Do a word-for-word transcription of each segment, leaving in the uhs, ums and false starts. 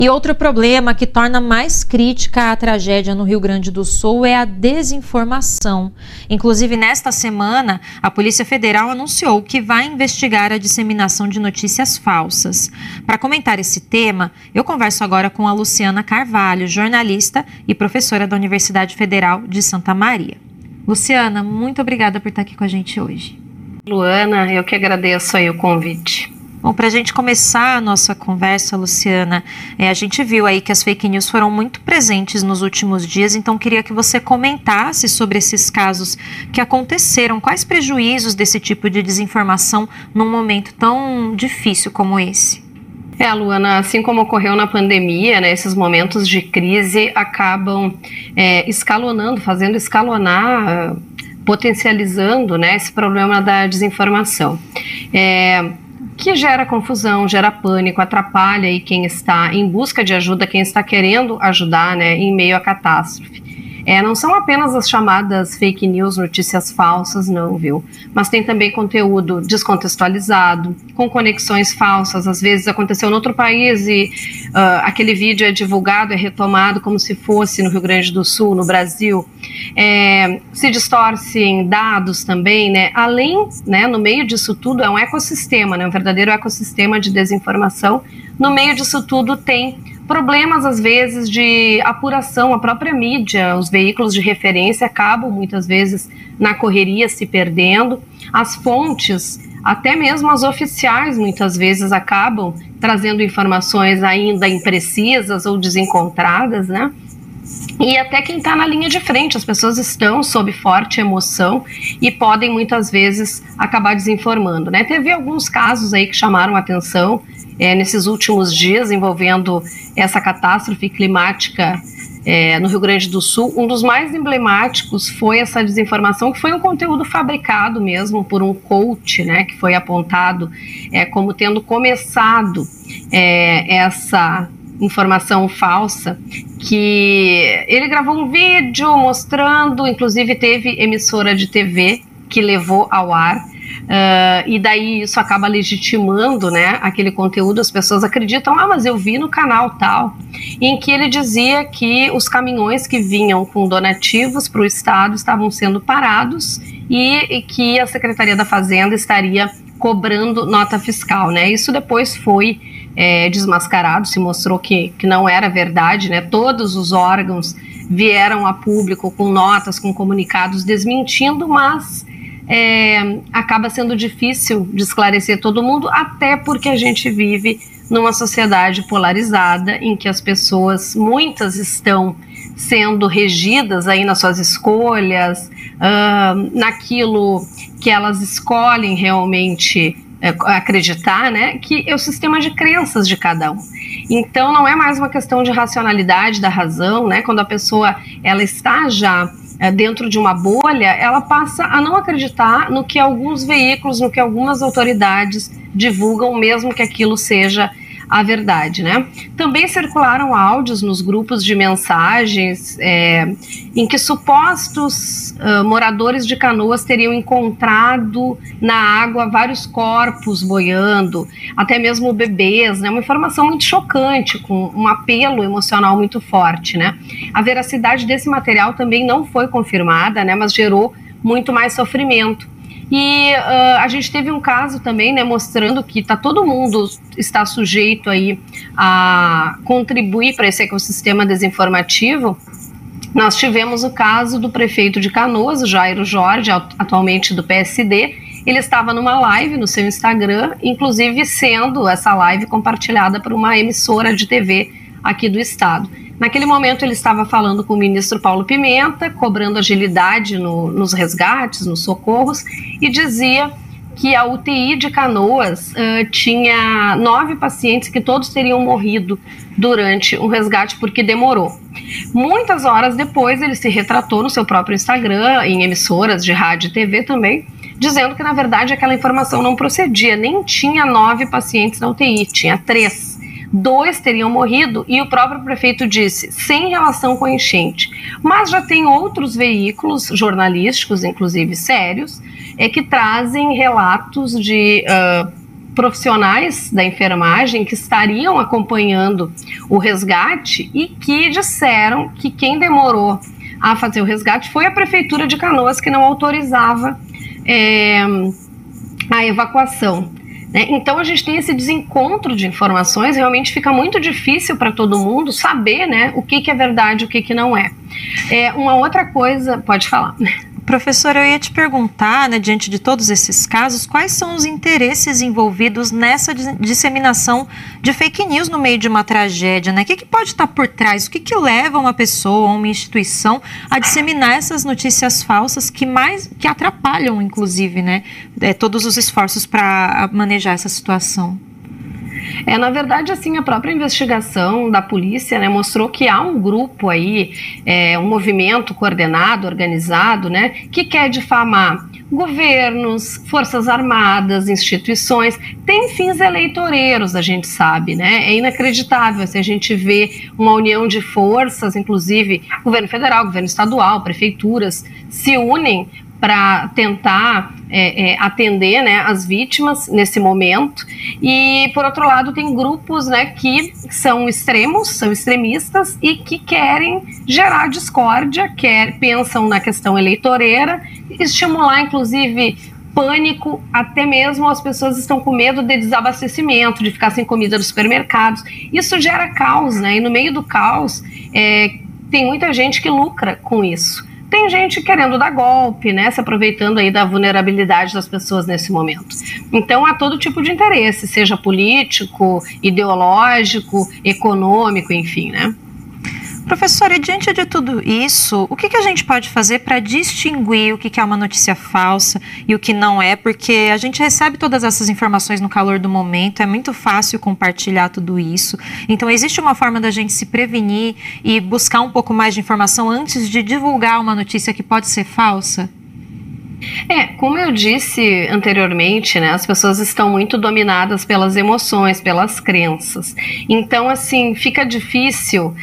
E outro problema que torna mais crítica a tragédia no Rio Grande do Sul é a desinformação. Inclusive, nesta semana, a Polícia Federal anunciou que vai investigar a disseminação de notícias falsas. Para comentar esse tema, eu converso agora com a Luciana Carvalho, jornalista e professora da Universidade Federal de Santa Maria. Luciana, muito obrigada por estar aqui com a gente hoje. Luana, eu que agradeço aí o convite. Bom, para a gente começar a nossa conversa, Luciana, é, a gente viu aí que as fake news foram muito presentes nos últimos dias, então queria que você comentasse sobre esses casos que aconteceram. Quais prejuízos desse tipo de desinformação num momento tão difícil como esse? É, Luana, assim como ocorreu na pandemia, né, esses momentos de crise acabam é, escalonando, fazendo escalonar, potencializando, né, esse problema da desinformação. É, que gera confusão, gera pânico, atrapalha aí quem está em busca de ajuda, quem está querendo ajudar, né, em meio à catástrofe. É, não são apenas as chamadas fake news, notícias falsas, não, viu? Mas tem também conteúdo descontextualizado, com conexões falsas. Às vezes aconteceu em outro país e uh, aquele vídeo é divulgado, é retomado como se fosse no Rio Grande do Sul, no Brasil. É, se distorcem dados também, né? Além, né, no meio disso tudo, é um ecossistema, né? Um verdadeiro ecossistema de desinformação. No meio disso tudo tem problemas, às vezes, de apuração. A própria mídia, os veículos de referência acabam, muitas vezes, na correria, se perdendo. As fontes, até mesmo as oficiais, muitas vezes, acabam trazendo informações ainda imprecisas ou desencontradas, né? E até quem está na linha de frente, as pessoas estão sob forte emoção e podem, muitas vezes, acabar desinformando, né? Teve alguns casos aí que chamaram a atenção É, nesses últimos dias, envolvendo essa catástrofe climática é, no Rio Grande do Sul. Um dos mais emblemáticos foi essa desinformação, que foi um conteúdo fabricado mesmo por um coach, né, que foi apontado é, como tendo começado é, essa informação falsa, que ele gravou um vídeo mostrando, inclusive teve emissora de T V que levou ao ar. Uh, e daí isso acaba legitimando, né, aquele conteúdo. As pessoas acreditam, ah, mas eu vi no canal tal, em que ele dizia que os caminhões que vinham com donativos para o Estado estavam sendo parados e, e que a Secretaria da Fazenda estaria cobrando nota fiscal, né? Isso depois foi é, desmascarado, se mostrou que, que não era verdade, né? Todos os órgãos vieram a público com notas, com comunicados desmentindo, mas É, acaba sendo difícil de esclarecer todo mundo, até porque a gente vive numa sociedade polarizada em que as pessoas, muitas estão sendo regidas aí nas suas escolhas, uh, naquilo que elas escolhem realmente é, acreditar, né, que é o sistema de crenças de cada um. Então não é mais uma questão de racionalidade da razão, né, quando a pessoa ela está já dentro de uma bolha, ela passa a não acreditar no que alguns veículos, no que algumas autoridades divulgam, mesmo que aquilo seja a verdade, né? Também circularam áudios nos grupos de mensagens é, em que supostos uh, moradores de Canoas teriam encontrado na água vários corpos boiando, até mesmo bebês, né? Uma informação muito chocante, com um apelo emocional muito forte, né? A veracidade desse material também não foi confirmada, né? Mas gerou muito mais sofrimento. E uh, a gente teve um caso também, né, mostrando que tá, todo mundo está sujeito aí a contribuir para esse ecossistema desinformativo. Nós tivemos o caso do prefeito de Canoas, Jairo Jorge, atualmente do P S D. Ele estava numa live no seu Instagram, inclusive sendo essa live compartilhada por uma emissora de T V aqui do estado. Naquele momento ele estava falando com o ministro Paulo Pimenta, cobrando agilidade no, nos resgates, nos socorros, e dizia que a U T I de Canoas uh, tinha nove pacientes que todos teriam morrido durante um resgate porque demorou. Muitas horas depois ele se retratou no seu próprio Instagram, em emissoras de rádio e T V também, dizendo que na verdade aquela informação não procedia, nem tinha nove pacientes na U T I, tinha três. Dois teriam morrido e o próprio prefeito disse, sem relação com a enchente. Mas já tem outros veículos jornalísticos, inclusive sérios, é, que trazem relatos de uh, profissionais da enfermagem que estariam acompanhando o resgate e que disseram que quem demorou a fazer o resgate foi a Prefeitura de Canoas, que não autorizava é, a evacuação. Né? Então a gente tem esse desencontro de informações, realmente fica muito difícil para todo mundo saber, né, o que, que é verdade e o que, que não é. É. Uma outra coisa, pode falar. Professora, eu ia te perguntar, né, diante de todos esses casos, quais são os interesses envolvidos nessa disseminação de fake news no meio de uma tragédia, né? O que, que pode estar por trás? O que, que leva uma pessoa ou uma instituição a disseminar essas notícias falsas que mais que atrapalham, inclusive, né, é, todos os esforços para manejar essa situação? É, na verdade, assim, a própria investigação da polícia, né, mostrou que há um grupo aí, é, um movimento coordenado, organizado, né, que quer difamar governos, forças armadas, instituições, tem fins eleitoreiros, a gente sabe, né, é inacreditável se a gente vê uma união de forças, inclusive governo federal, governo estadual, prefeituras, se unem para tentar é, é, atender, né, as vítimas nesse momento. E, por outro lado, tem grupos, né, que são extremos, são extremistas e que querem gerar discórdia, quer, pensam na questão eleitoreira, estimular, inclusive, pânico, até mesmo as pessoas estão com medo de desabastecimento, de ficar sem comida nos supermercados. Isso gera caos, né, e no meio do caos é, tem muita gente que lucra com isso. Tem gente querendo dar golpe, né, se aproveitando aí da vulnerabilidade das pessoas nesse momento. Então, há todo tipo de interesse, seja político, ideológico, econômico, enfim, né? Professora, e diante de tudo isso, o que, que a gente pode fazer para distinguir o que, que é uma notícia falsa e o que não é? Porque a gente recebe todas essas informações no calor do momento, é muito fácil compartilhar tudo isso. Então, existe uma forma da gente se prevenir e buscar um pouco mais de informação antes de divulgar uma notícia que pode ser falsa? É, como eu disse anteriormente, né, as pessoas estão muito dominadas pelas emoções, pelas crenças. Então, assim, fica difícil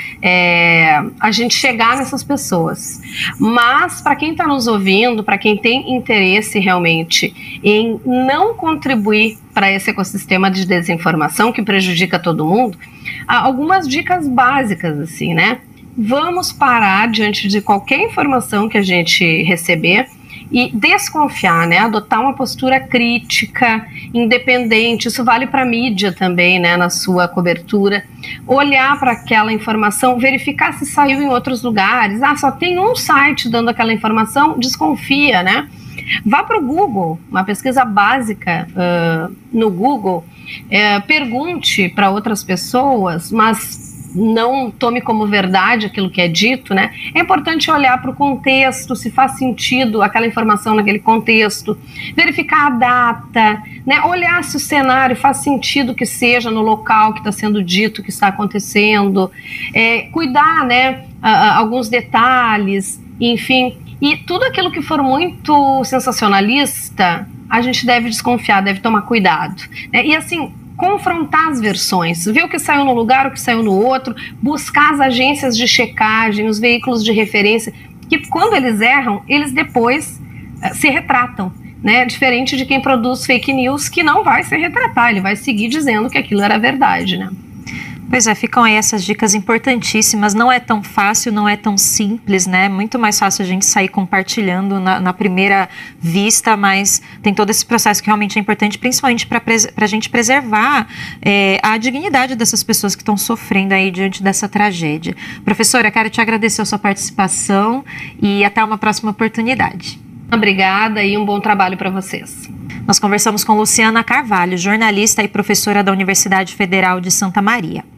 é, a gente chegar nessas pessoas. Mas, para quem está nos ouvindo, para quem tem interesse realmente em não contribuir para esse ecossistema de desinformação que prejudica todo mundo, há algumas dicas básicas, assim, né? Vamos parar diante de qualquer informação que a gente receber e desconfiar, né? Adotar uma postura crítica, independente. Isso vale para a mídia também, né? Na sua cobertura. Olhar para aquela informação, verificar se saiu em outros lugares. Ah, só tem um site dando aquela informação, desconfia, né? Vá para o Google, uma pesquisa básica uh, no Google. Uh, pergunte para outras pessoas, mas não tome como verdade aquilo que é dito, né? É importante olhar para o contexto, se faz sentido aquela informação naquele contexto, verificar a data, né? Olhar se o cenário faz sentido que seja no local que está sendo dito, que está acontecendo, é, cuidar, né, a, a, alguns detalhes, enfim, e tudo aquilo que for muito sensacionalista, a gente deve desconfiar, deve tomar cuidado, né? E assim, confrontar as versões, ver o que saiu num lugar, o que saiu no outro, buscar as agências de checagem, os veículos de referência, que quando eles erram, eles depois uh, se retratam, né? Diferente de quem produz fake news, que não vai se retratar, ele vai seguir dizendo que aquilo era verdade, né? Pois é, ficam aí essas dicas importantíssimas. Não é tão fácil, não é tão simples, né? Muito mais fácil a gente sair compartilhando na, na primeira vista, mas tem todo esse processo que realmente é importante, principalmente para a gente preservar é, a dignidade dessas pessoas que estão sofrendo aí diante dessa tragédia. Professora, quero te agradecer a sua participação e até uma próxima oportunidade. Obrigada e um bom trabalho para vocês. Nós conversamos com Luciana Carvalho, jornalista e professora da Universidade Federal de Santa Maria.